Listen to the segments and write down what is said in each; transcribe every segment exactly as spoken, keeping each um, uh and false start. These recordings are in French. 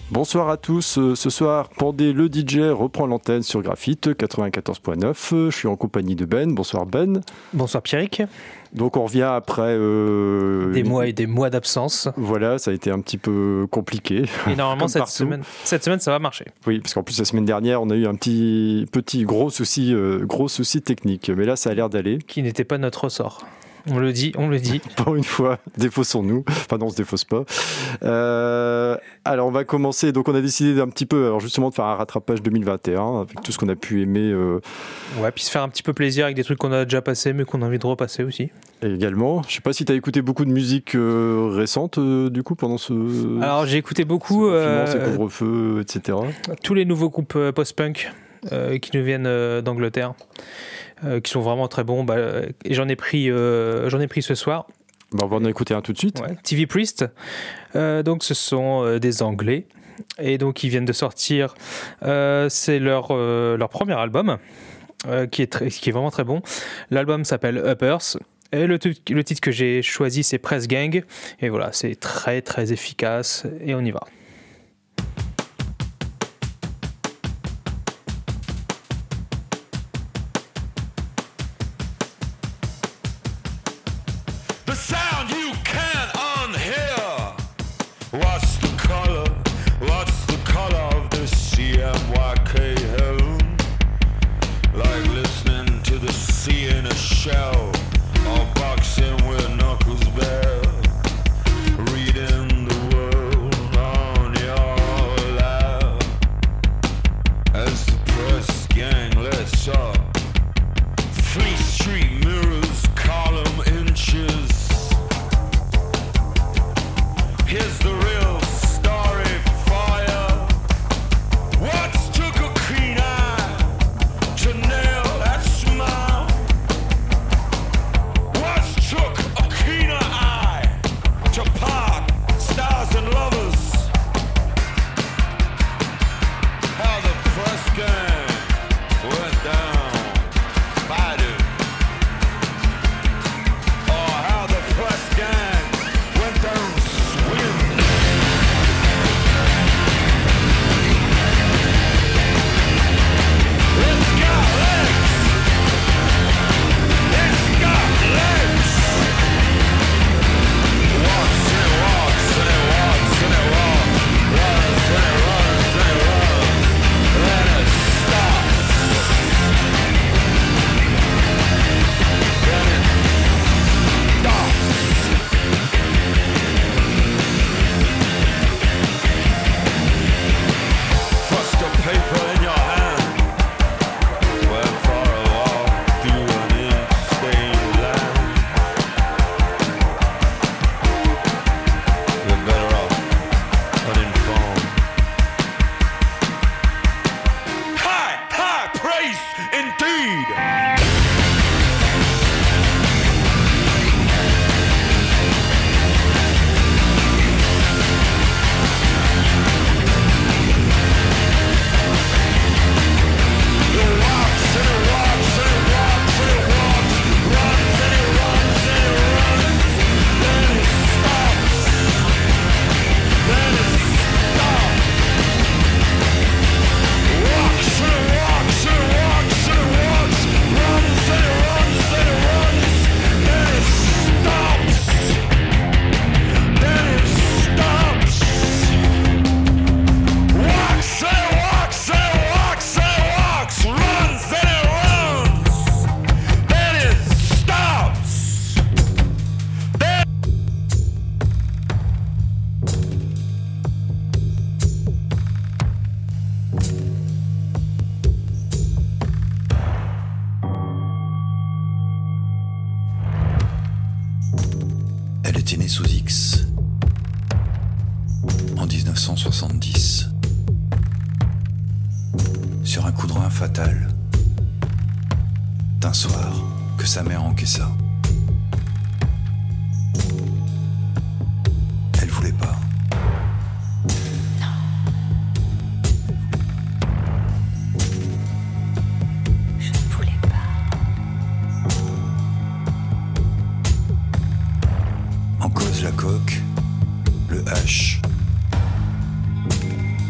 Bonsoir à tous. Euh, ce soir, Pandé le D J reprend l'antenne sur Graphite quatre-vingt-quatorze point neuf. Euh, je suis en compagnie de Ben. Bonsoir Ben. Bonsoir Pierrick. Donc on revient après... Euh, des mois et des mois d'absence. Voilà, ça a été un petit peu compliqué. Et normalement cette semaine, cette semaine ça va marcher. Oui, parce qu'en plus la semaine dernière, on a eu un petit, petit gros souci, euh, gros souci technique. Mais là, ça a l'air d'aller. Qui n'était pas notre ressort. On le dit, on le dit. Pour une fois, défaussons-nous. Enfin non, on se défausse pas. Euh, alors on va commencer. Donc on a décidé d'un petit peu, alors justement, de faire un rattrapage deux mille vingt et un avec tout ce qu'on a pu aimer. Euh... Ouais, puis se faire un petit peu plaisir avec des trucs qu'on a déjà passés, mais qu'on a envie de repasser aussi. Et également, je sais pas si tu as écouté beaucoup de musique euh, récente euh, du coup pendant ce. Alors j'ai écouté beaucoup. Ce euh, ces couvre-feux, et cetera. Tous les nouveaux groupes euh, post-punk euh, qui nous viennent euh, d'Angleterre. Euh, qui sont vraiment très bons, bah, et j'en ai pris, euh, j'en ai pris ce soir. Bah, on va en écouter un tout de suite. Ouais. T V Priest, euh, donc ce sont euh, des Anglais, et donc ils viennent de sortir, euh, c'est leur, euh, leur premier album, euh, qui, est très, qui est vraiment très bon. L'album s'appelle Uppers, et le, t- le titre que j'ai choisi c'est Press Gang, et voilà, c'est très très efficace, et on y va. En cause la coque, le H,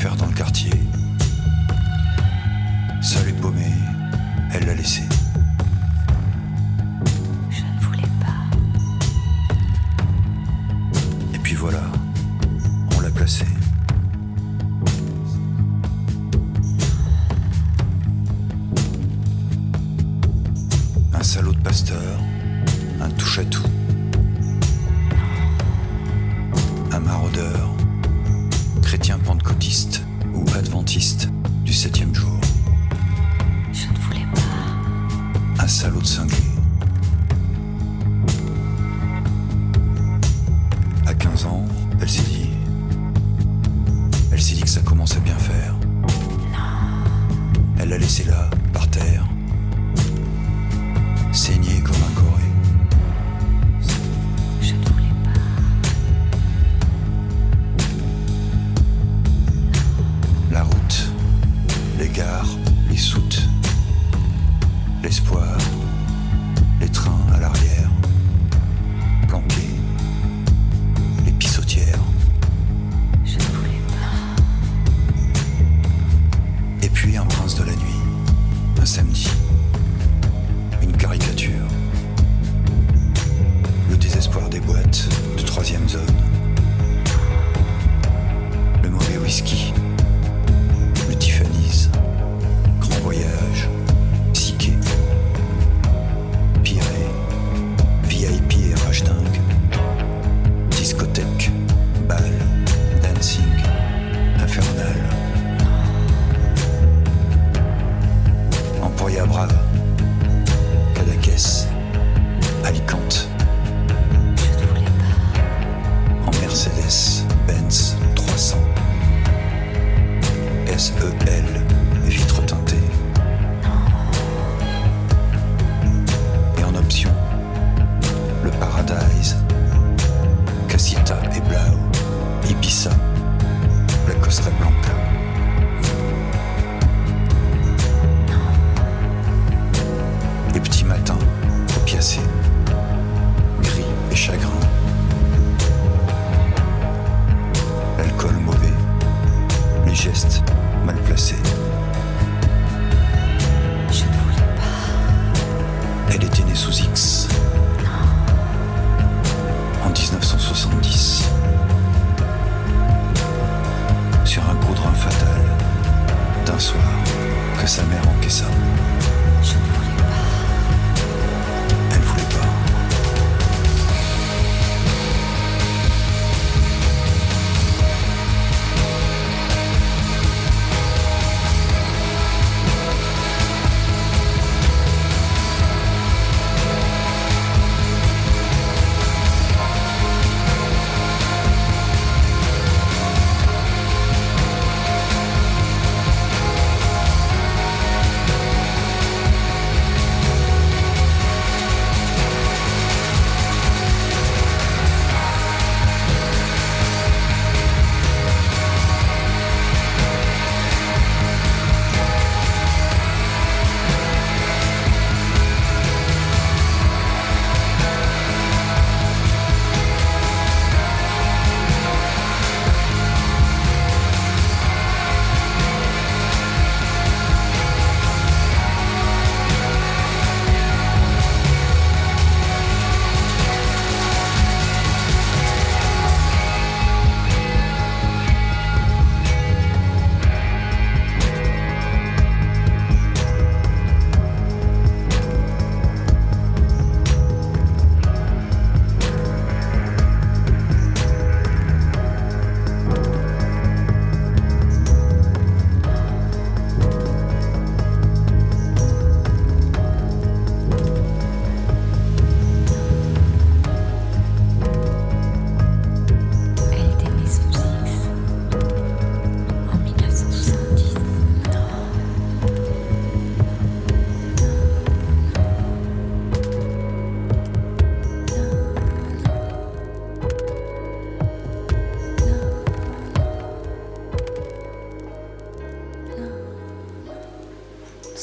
faire dans le quartier. Seule et paumée, elle l'a laissé. Je ne voulais pas. Et puis voilà, on l'a placée. Un salaud de pasteur, un touche-à-tout, un maraudeur, chrétien pentecôtiste ou adventiste du septième jour. Je ne voulais pas. Un salaud de cinglé. À quinze ans, elle s'est dit... Elle s'est dit que ça commençait à bien faire. Elle l'a laissé là, par terre, saigné comme un coré. Je ne voulais pas. La route, les gares, les soutes, l'espoir, les trains à l'arrière, planqués, les pissotières. Je ne voulais pas. Et puis un prince de la nuit, un samedi, une caricature. Le désespoir des boîtes de troisième zone. Le mauvais whisky. Le Tiffany's. Grand voyage. Psyché. Piré. V I P et rage dingue. Discothèque. Bal. Dancing. Infernal. Emporia Brava. Cadaqués. Alicante. Je ne voulais pas. En Mercedes Benz trois cents. S E L, vitre teintée. Et en option, le Paradise, Casita et Blau, Ibiza, la Costa Blanca. Les petits matins, opiacés, gris et chagrin. L'alcool mauvais, les gestes mal placés. Je ne voulais pas. Elle était née sous X. En dix-neuf cent soixante-dix. Sur un goudron fatal d'un soir que sa mère encaissa. Je ne voulais pas. Elle voulait pas.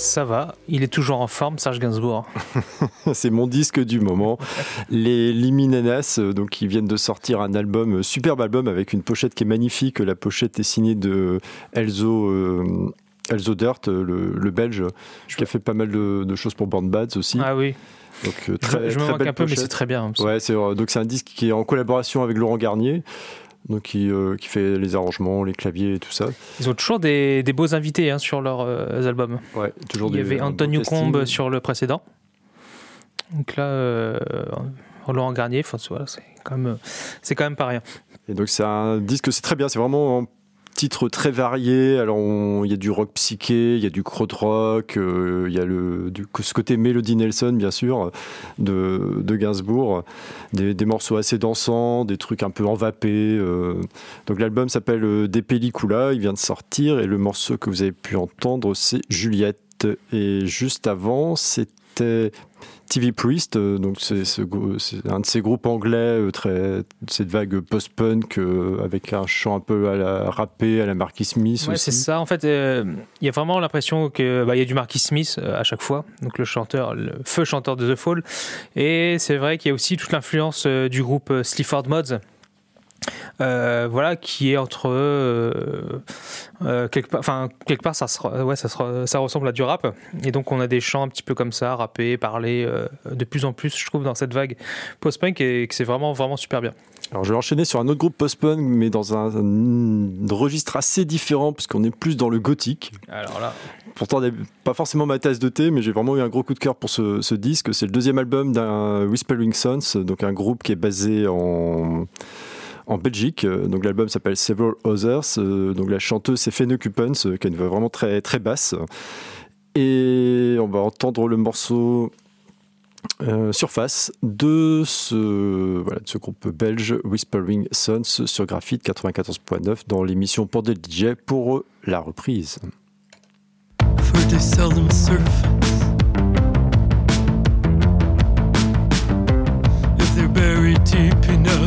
Ça va, il est toujours en forme, Serge Gainsbourg. C'est mon disque du moment. Les Liminanas, euh, donc, qui viennent de sortir un album, euh, superbe album avec une pochette qui est magnifique. La pochette est signée de Elzo, euh, Elzo Dirt, euh, le, le Belge, qui a fait pas mal de, de choses pour Born Bads aussi. Ah oui. Donc, euh, très, je me très manque belle un peu, pochette. mais c'est très bien. Ouais, c'est, euh, donc c'est un disque qui est en collaboration avec Laurent Garnier. Donc qui, euh, qui fait les arrangements, les claviers et tout ça. Ils ont toujours des, des beaux invités hein, sur leurs euh, albums. Ouais, toujours Il y des, avait Antonio Combe sur le précédent. Donc là, euh, Laurent Garnier, voilà, c'est quand même, c'est quand même pas rien. Et donc c'est un disque, c'est très bien, c'est vraiment un titre très varié. Alors on, il y a du rock psyché, il y a du krautrock, euh, il y a le, du, ce côté Melody Nelson bien sûr de, de Gainsbourg, des, des morceaux assez dansants, des trucs un peu envapés. Euh. Donc l'album s'appelle euh, De Pellicula, il vient de sortir et le morceau que vous avez pu entendre c'est Juliette. Et juste avant c'était T V Priest, donc c'est, c'est, c'est un de ces groupes anglais, très, cette vague post-punk euh, avec un chant un peu à la rappé, à la Marky Smith. Ouais, aussi. C'est ça. En fait, il euh, y a vraiment l'impression que bah, y a du Marky Smith euh, à chaque fois, donc le chanteur, le feu chanteur de The Fall. Et c'est vrai qu'il y a aussi toute l'influence euh, du groupe euh, Sleaford Mods. Euh, voilà, qui est entre euh, euh, quelque part, enfin quelque part ça, se, ouais, ça, se, ça ressemble à du rap et donc on a des chants un petit peu comme ça, rappés, parlés euh, de plus en plus je trouve dans cette vague post-punk et que c'est vraiment vraiment super bien. Alors je vais enchaîner sur un autre groupe post-punk mais dans un, un registre assez différent puisqu'on est plus dans le gothique. Alors là, pourtant pas forcément ma tasse de thé mais j'ai vraiment eu un gros coup de cœur pour ce, ce disque. C'est le deuxième album d'un Whispering Sons, donc un groupe qui est basé en en Belgique. Donc l'album s'appelle Several Others. Donc la chanteuse c'est Fenne Coupens qui a une voix vraiment très, très basse. Et on va entendre le morceau euh, Surface de ce, voilà, de ce groupe belge Whispering Sons sur Graphite quatre-vingt-quatorze point neuf dans l'émission Pour des D J pour la reprise. I've heard they seldom surface. If they're buried deep enough.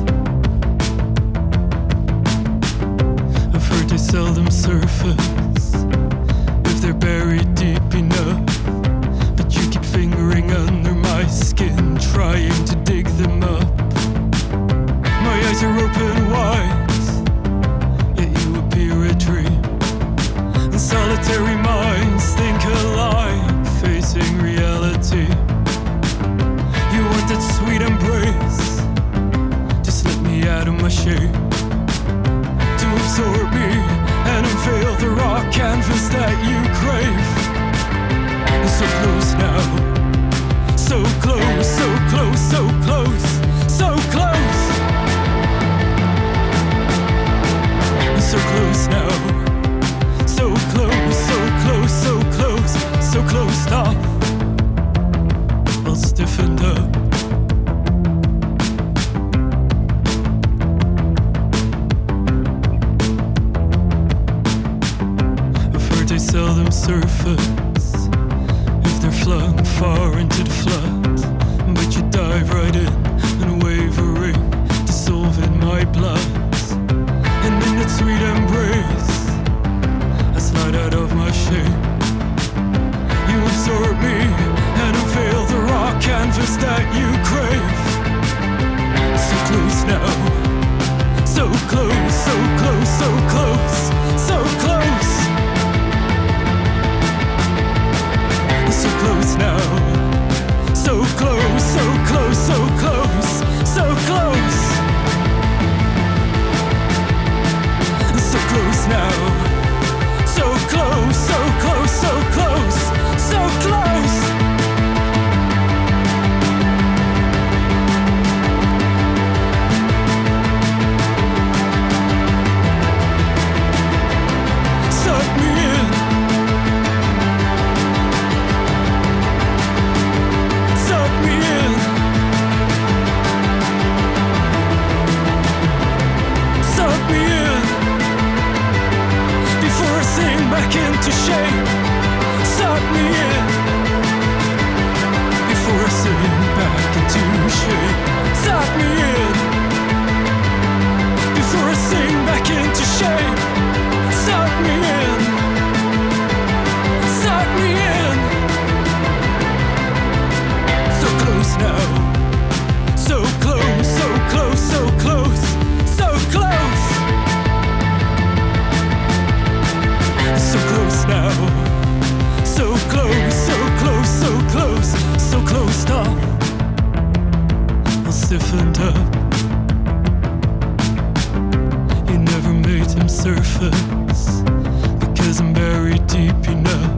They seldom surface if they're buried deep enough. But you keep fingering under my skin, trying to dig them up. My eyes are open wide, yet you appear a dream. And solitary minds think alike, facing reality. You want that sweet embrace, just let me out of my shape. Absorb me and unveil the raw canvas that you crave. So close now, so close, so close, so close, so close. So close now, so close, so close, so close, so close now. I'll stiffen up. Seldom surface if they're flung far into the flood. But you dive right in, unwavering, dissolving my blood. And in that sweet embrace, I slide out of my shape. You absorb me and unveil the raw canvas that you crave. So close now, so close, so close, so close, so close. So close now, so close, so close, so close, so close. So close now, so close, so close. surface because I'm buried deep enough.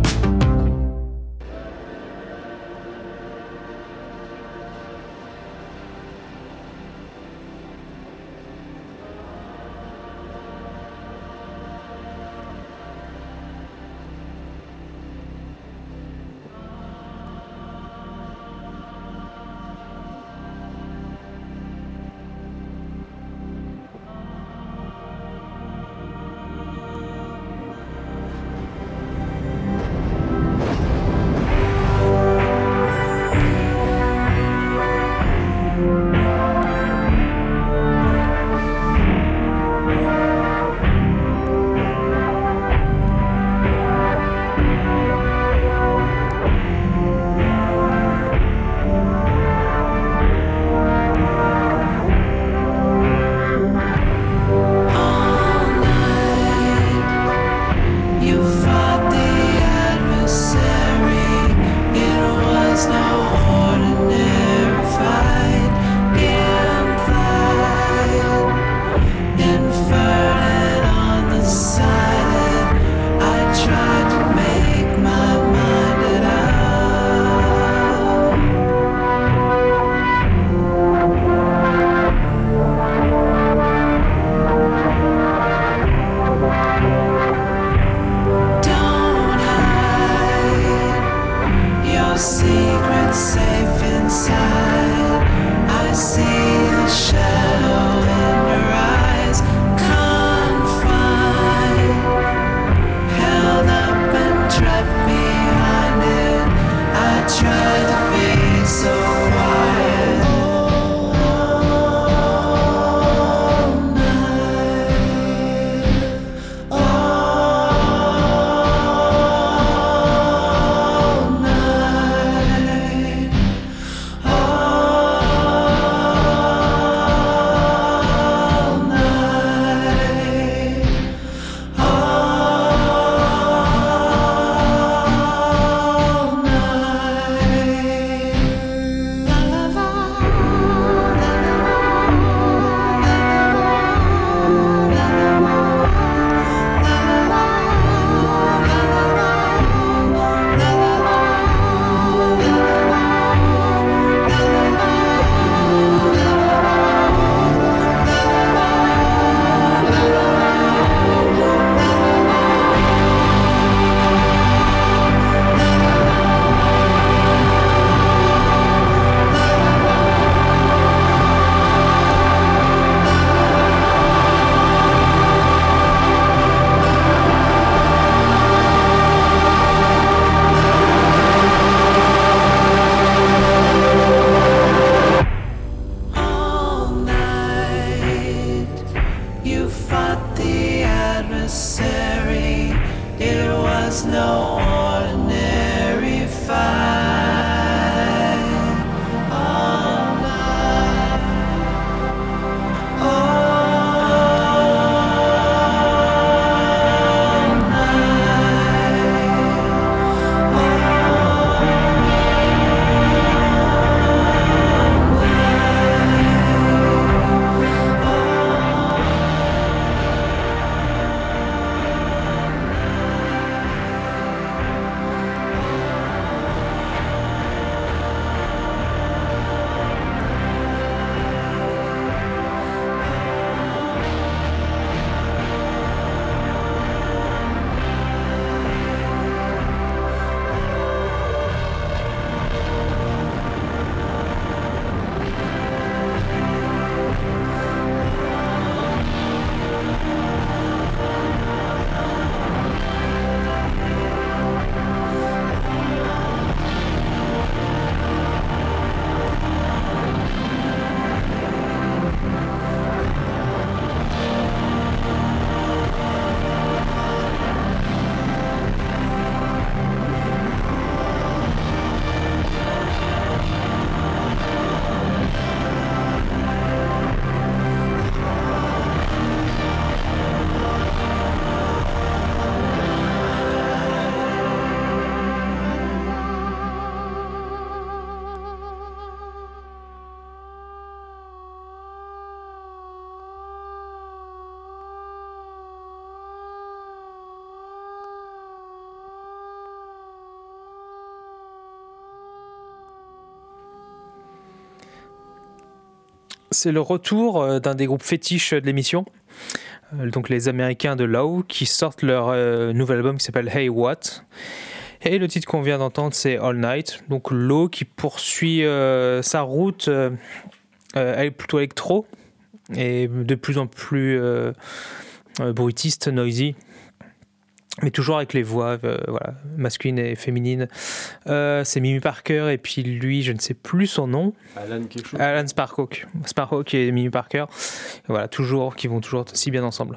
c'est le retour euh, d'un des groupes fétiches de l'émission, euh, donc les Américains de Low, qui sortent leur euh, nouvel album qui s'appelle Hey What. Et le titre qu'on vient d'entendre, c'est All Night. Donc Low qui poursuit euh, sa route, euh, euh, elle est plutôt électro et de plus en plus euh, euh, bruitiste, noisy. Mais toujours avec les voix euh, voilà, masculines et féminines. Euh, c'est Mimi Parker et puis lui, je ne sais plus son nom. Alan quelque chose. Alan Sparhawk. Sparhawk et Mimi Parker. Voilà, toujours, qui vont toujours si bien ensemble.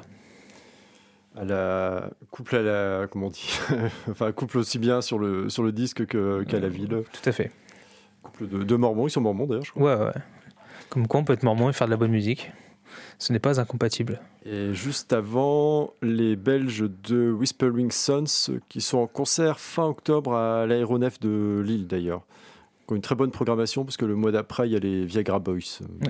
À la couple à la comment on dit enfin couple aussi bien sur le sur le disque que qu'à la ville. Tout à fait. Couple de, de mormons, ils sont mormons d'ailleurs, je crois. Ouais, ouais. Comme quoi, on peut être mormon et faire de la bonne musique. Ce n'est pas incompatible. Et juste avant, les Belges de Whispering Sons qui sont en concert fin octobre à l'aéronef de Lille d'ailleurs. Qui ont une très bonne programmation parce que le mois d'après, il y a les Viagra Boys. Ouais.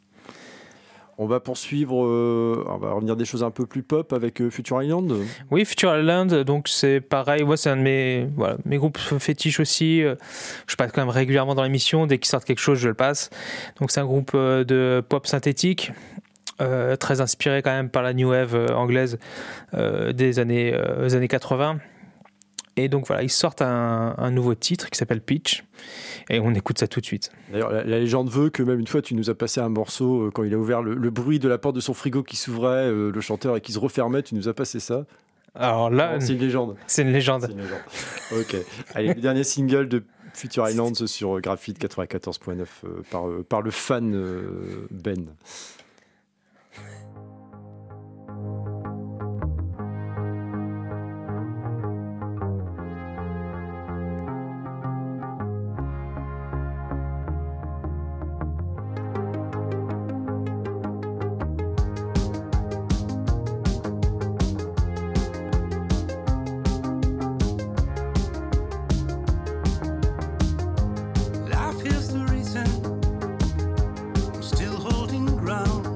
On va poursuivre, euh, on va revenir des choses un peu plus pop avec euh, Future Island. Oui, Future Island, donc c'est pareil. Moi, c'est un de mes, voilà, mes groupes fétiches aussi. Je passe quand même régulièrement dans l'émission. Dès qu'ils sortent quelque chose, je le passe. Donc, c'est un groupe de pop synthétique, euh, très inspiré quand même par la new wave anglaise euh, des années, euh, des années quatre-vingts. Et donc voilà, ils sortent un, un nouveau titre qui s'appelle Pitch et on écoute ça tout de suite. D'ailleurs, la, la légende veut que même une fois, tu nous as passé un morceau euh, quand il a ouvert le, le bruit de la porte de son frigo qui s'ouvrait, euh, le chanteur, et qui se refermait, tu nous as passé ça. Alors là, non, c'est une légende. C'est une légende. C'est une légende. Ok. Allez, le dernier single de Future Island sur euh, Graphite quatre-vingt-quatorze point neuf euh, par, euh, par le fan euh, Ben. Life is the reason I'm still holding ground.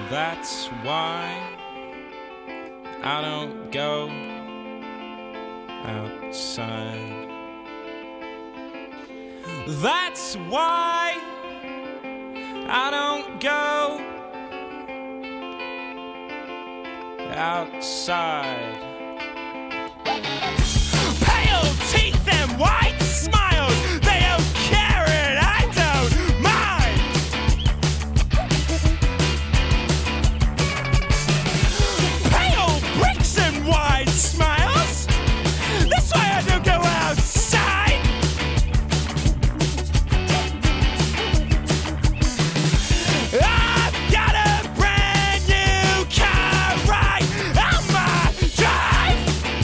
That's why I don't go outside. That's why I don't go outside. Pale teeth and white smiles, they don't care and I don't mind. Pale bricks and wide smiles, that's why I don't go outside. I've got a brand new car right on my drive.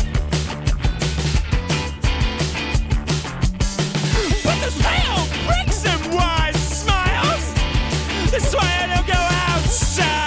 But there's pale bricks and wide smiles, that's why I don't go outside.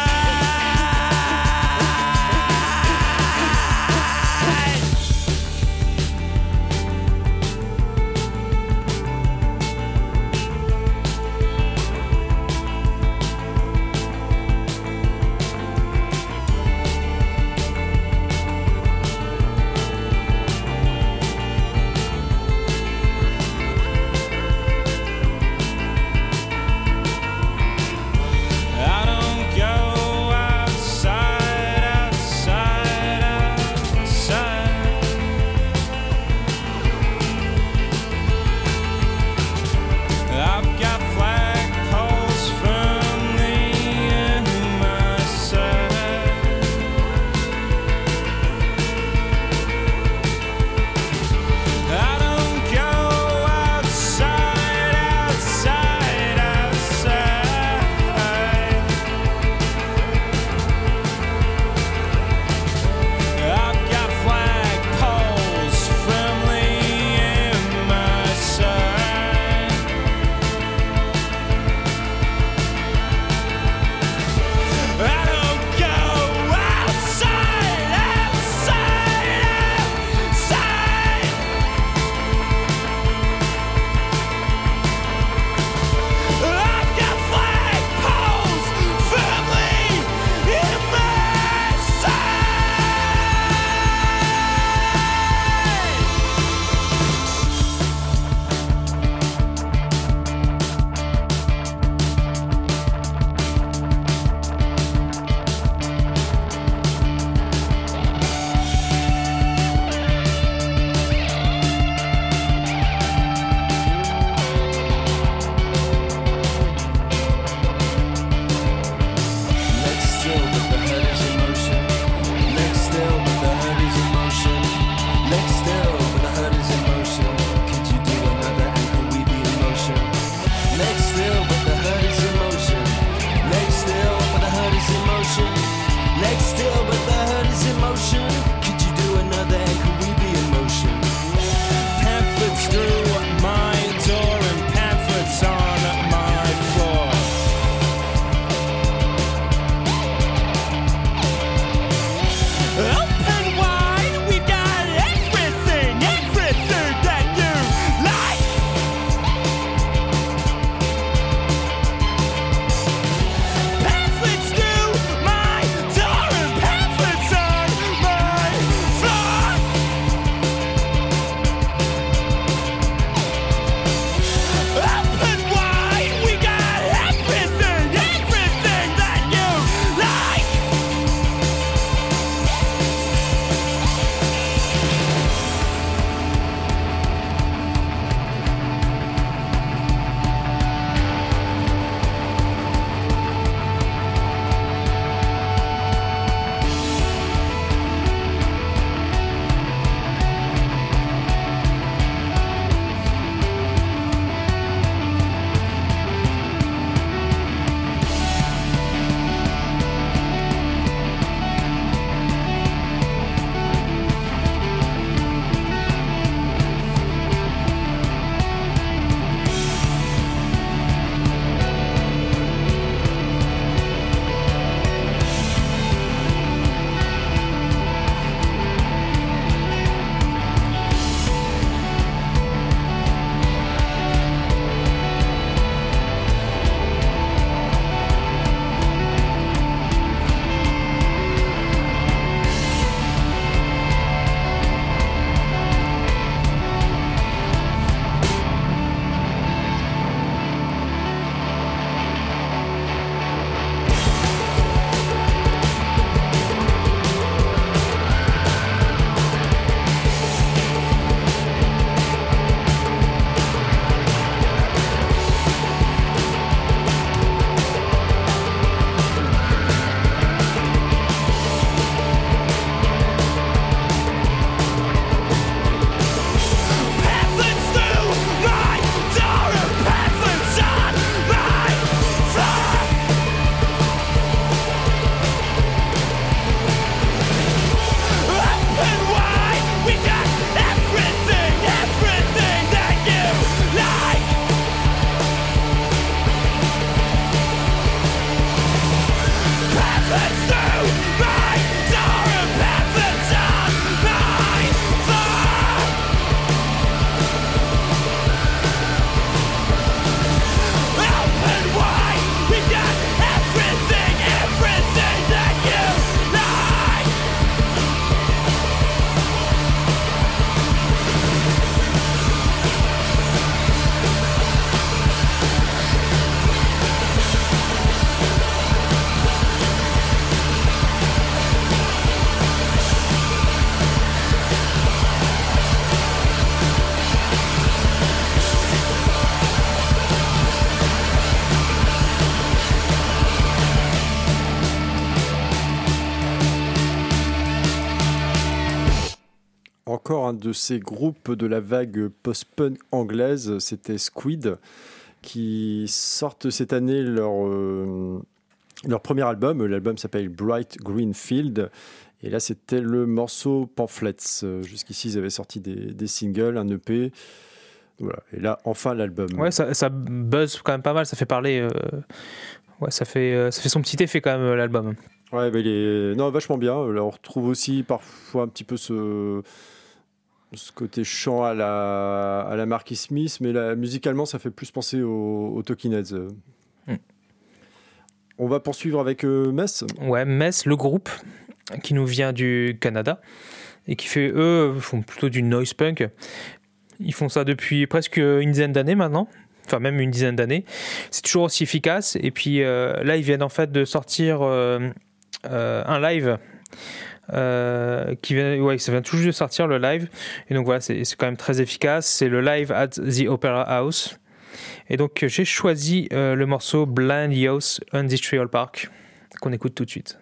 encore un de ces groupes de la vague post-punk anglaise, c'était Squid, qui sortent cette année leur, euh, leur premier album. L'album s'appelle Bright Green Field. Et là, c'était le morceau Pamphlets. Jusqu'ici, ils avaient sorti des, des singles, un E P. Voilà. Et là, enfin, l'album. Ouais, ça, ça buzz quand même pas mal, ça fait parler. Euh... Ouais, ça fait, euh, ça fait son petit effet quand même, l'album. Ouais, mais il est non, vachement bien. Là, on retrouve aussi parfois un petit peu ce, ce côté chant à la, à la Marky Smith, mais là, musicalement, ça fait plus penser aux au Talking Heads. Mm. On va poursuivre avec euh, Mess. Ouais, Mess, le groupe qui nous vient du Canada et qui fait, eux, font plutôt du noise punk. Ils font ça depuis presque une dizaine d'années maintenant. Enfin, même une dizaine d'années. C'est toujours aussi efficace. Et puis euh, là, ils viennent en fait de sortir euh, euh, un live. Euh, qui vient, ouais, ça vient tout juste de sortir le live. Et donc voilà, c'est, c'est quand même très efficace. C'est le live at the Opera House. Et donc j'ai choisi euh, le morceau Blind Youth Industrial Park qu'on écoute tout de suite.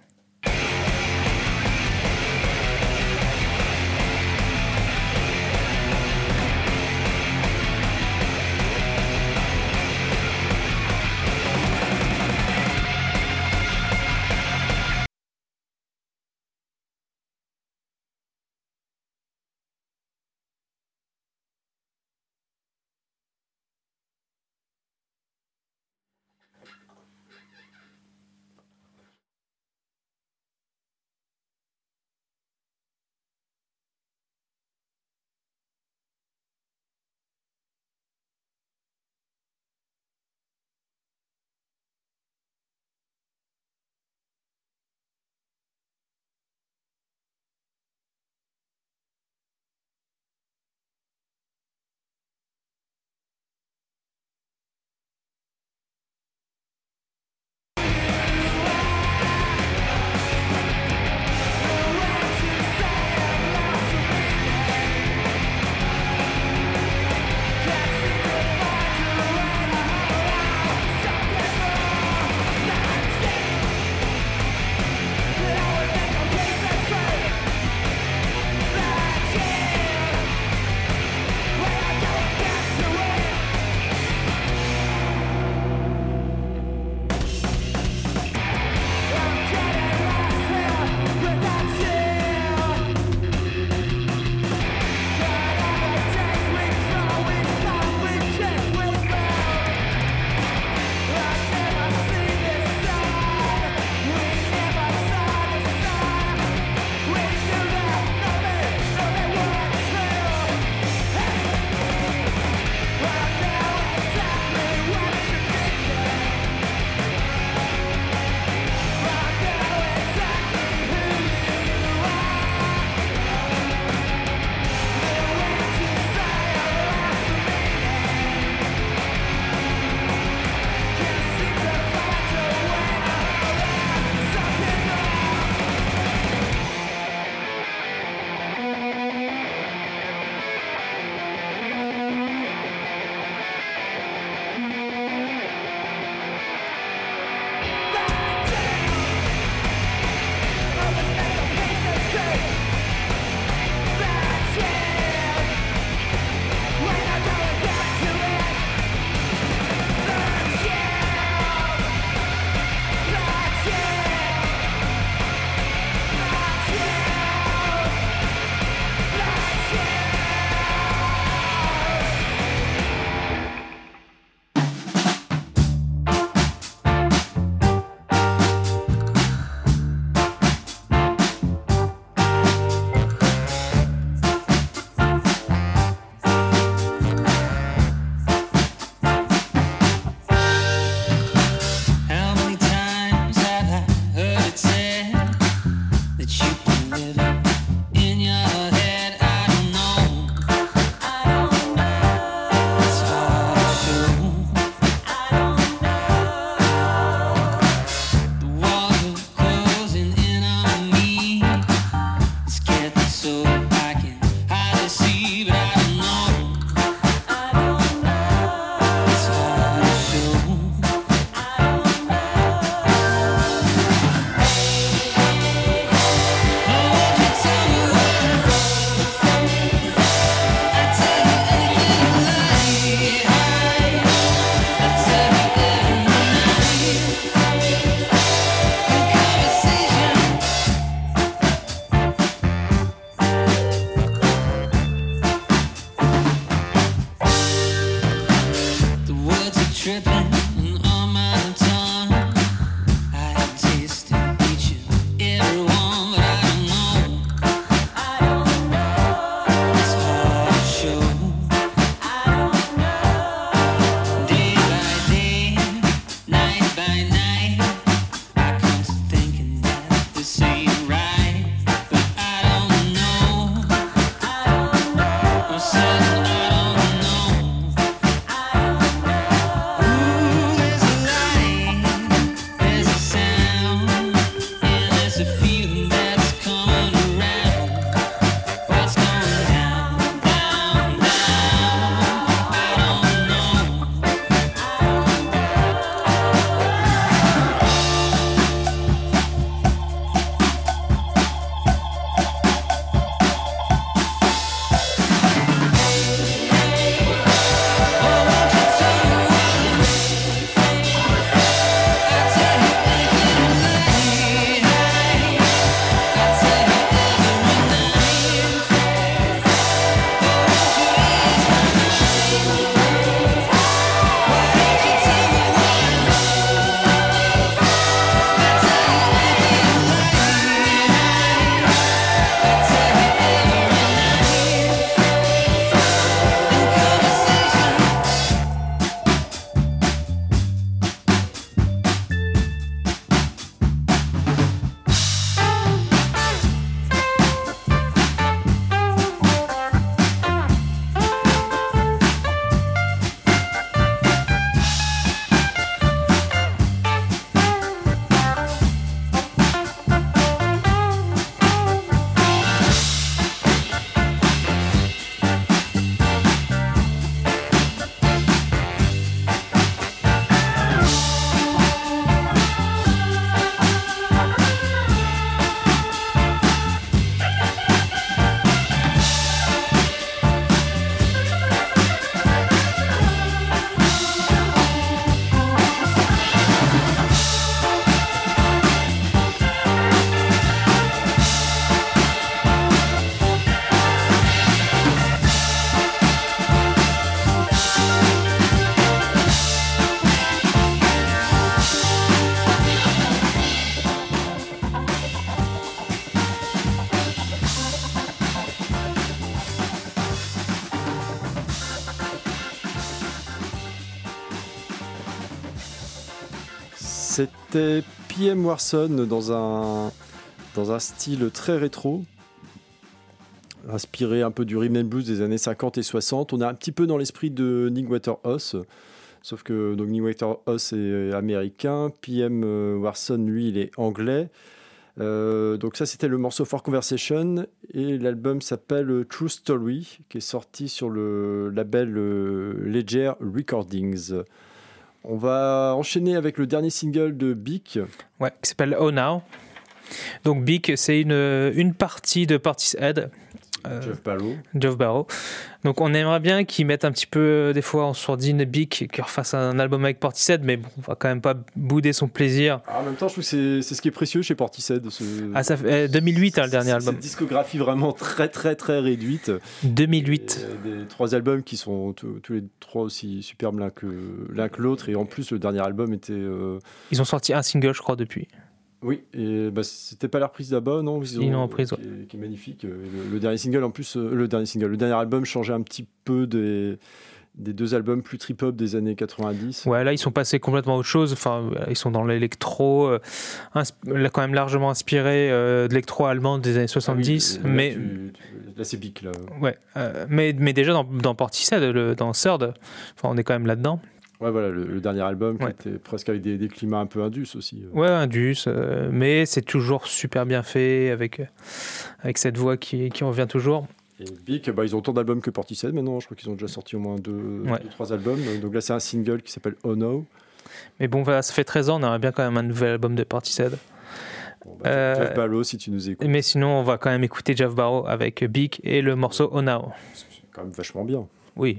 C'était P M Warson dans un, dans un style très rétro, inspiré un peu du rhythm and blues des années cinquante et soixante. On est un petit peu dans l'esprit de Nick Waterhouse, sauf que donc, Nick Waterhouse est américain, P M Warson, lui, il est anglais. Euh, donc ça, c'était le morceau For Conversation, et l'album s'appelle True Story, qui est sorti sur le label euh, Ledger Recordings. On va enchaîner avec le dernier single de Beak. Ouais, qui s'appelle Oh Now. Donc Beak, c'est une, une partie de Portishead. Euh, Jeff Barrow. Jeff Barrow. Donc on aimerait bien qu'ils mettent un petit peu, des fois, en sourdine Beak, qu'ils refassent un album avec Portishead, mais bon, on va quand même pas bouder son plaisir. Ah, en même temps, je trouve que c'est, c'est ce qui est précieux chez Portishead. Ce... Ah, ça fait, euh, deux mille huit, hein, le dernier c'est, album. Cette discographie vraiment très, très, très réduite. deux mille huit. Et des trois albums qui sont tous, tous les trois aussi superbes l'un que, l'un que l'autre. Et en plus, le dernier album était... Euh... Ils ont sorti un single, je crois, depuis. Oui, et bah, c'était pas la reprise d'abord, non? Ils ont, Ils ont reprise, qui, ouais. est, qui est magnifique. Le, le dernier single, en plus, euh, le dernier single, le dernier album changeait un petit peu des, des deux albums plus trip-hop des années quatre-vingt-dix. Ouais, là, ils sont passés complètement à autre chose. Enfin, ils sont dans l'électro, euh, insp- quand même largement inspiré euh, de l'électro allemand des années soixante-dix. Ah oui, là, mais tu, tu, là, c'est Beak, là. Ouais, euh, mais, mais déjà dans, dans Portishead, le, dans Third, enfin, on est quand même là-dedans. Ouais, voilà, le, le dernier album qui ouais. était presque avec des, des climats un peu indus aussi. Ouais, indus, euh, mais c'est toujours super bien fait, avec, avec cette voix qui, qui revient toujours. Et Beak, bah, ils ont autant d'albums que Portishead maintenant, je crois qu'ils ont déjà sorti au moins deux, ouais. deux trois albums. Donc là, c'est un single qui s'appelle Oh No. Mais bon, voilà, ça fait treize ans, on aimerait bien quand même un nouvel album de Portishead. Bon, bah, euh, Jeff Barrow, si tu nous écoutes. Mais sinon, on va quand même écouter Jeff Barrow avec Beak et le morceau Oh Now. C'est quand même vachement bien. Oui.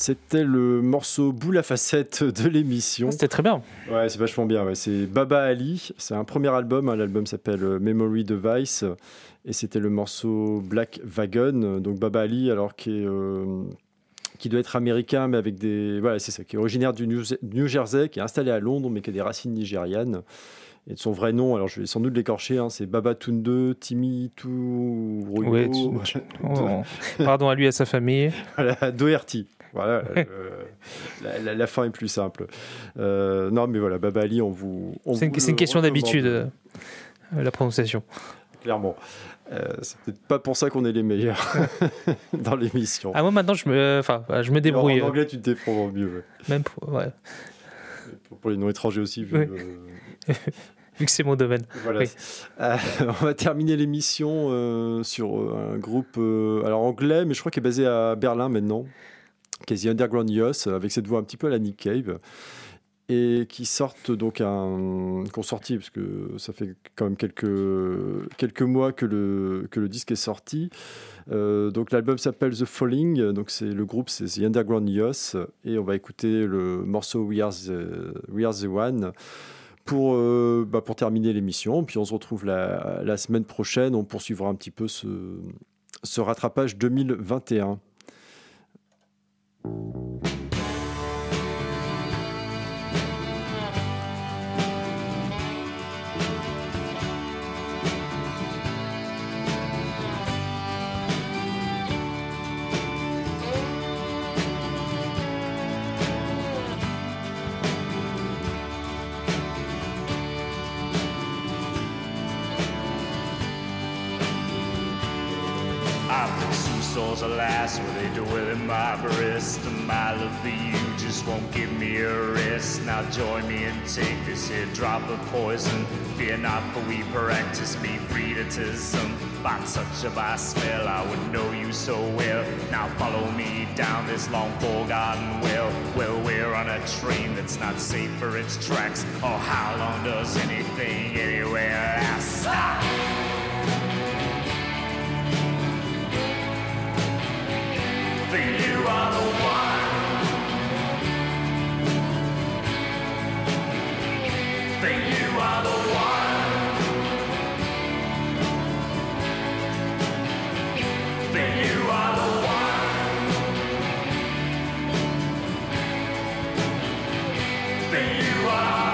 C'était le morceau boule à facettes de l'émission. C'était très bien. Ouais, c'est vachement bien. Ouais. C'est Baba Ali. C'est un premier album. Hein. L'album s'appelle Memory Device. Et c'était le morceau Black Wagon. Donc Baba Ali, alors qui est... Euh, qui doit être américain, mais avec des... Voilà, c'est ça, qui est originaire du New, New Jersey, qui est installé à Londres, mais qui a des racines nigérianes. Et de son vrai nom, alors je vais sans doute l'écorcher, hein, c'est Babatunde Timi Turuyo. Ouais, tu- tu- oh, pardon à lui et à sa famille. Voilà, Doherty. Voilà, euh, la, la, la fin est plus simple. Euh, non, mais voilà, Baba Ali, on vous. On C'est une, vous c'est une le question recommande. d'habitude, euh, la prononciation. Clairement. Euh, c'est peut-être pas pour ça qu'on est les meilleurs dans l'émission. Ah, moi maintenant, je me, enfin, je me débrouille. En anglais, tu te débrouilles mieux. Ouais. Même pour, ouais. Pour, pour les non-étrangers aussi. Vu, Ouais. euh, Vu que c'est mon domaine. Voilà. Oui. Euh, on va terminer l'émission euh, sur euh, un groupe euh, alors anglais, mais je crois qu'il est basé à Berlin maintenant, qui est The Underground Youth, avec cette voix un petit peu à la Nick Cave, et qui sortent donc un qu'on sorti parce que ça fait quand même quelques quelques mois que le que le disque est sorti. Euh, donc l'album s'appelle The Falling, donc c'est le groupe c'est The Underground Youth, et on va écouter le morceau We Are the, We Are the One. Pour, euh, bah pour terminer l'émission, puis on se retrouve la, la semaine prochaine. On poursuivra un petit peu ce, ce rattrapage deux mille vingt et un. I think seesaws are last where they dwell in my breast. And my love for you just won't give me a rest. Now join me and take this here drop of poison. Fear not, for we practice me freedom. By touch of my smell, I would know you so well. Now follow me down this long forgotten well. Well, we're on a train that's not safe for its tracks. Oh, how long does anything anywhere last? Stop! For you are the one. For you are the one. For you are the one. For you are.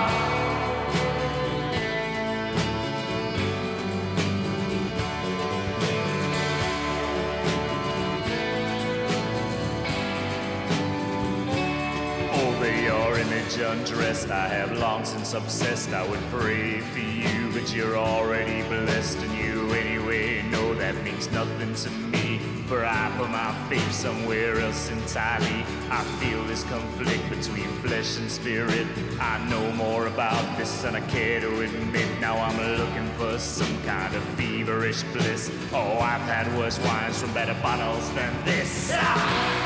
Undressed, I have long since obsessed. I would pray for you, but you're already blessed, and you anyway know that means nothing to me. For I put my faith somewhere else entirely. I feel this conflict between flesh and spirit. I know more about this than I care to admit. Now I'm looking for some kind of feverish bliss. Oh, I've had worse wines from better bottles than this. Ah!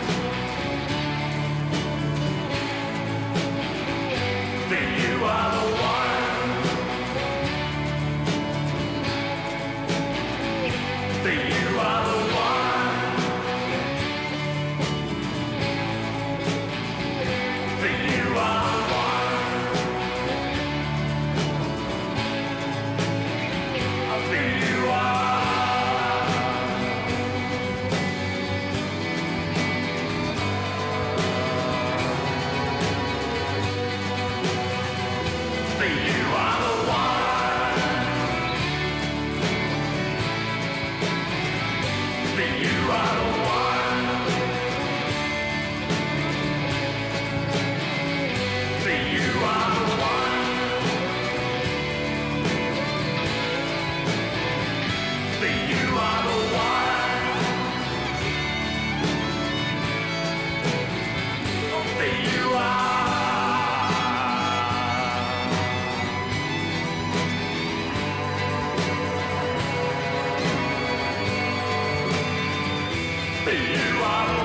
For you are the one. For you are the one. For you are the one. For you are. For you are the one. For you are the one. For you are the one. For you are the one. For you are. For you are the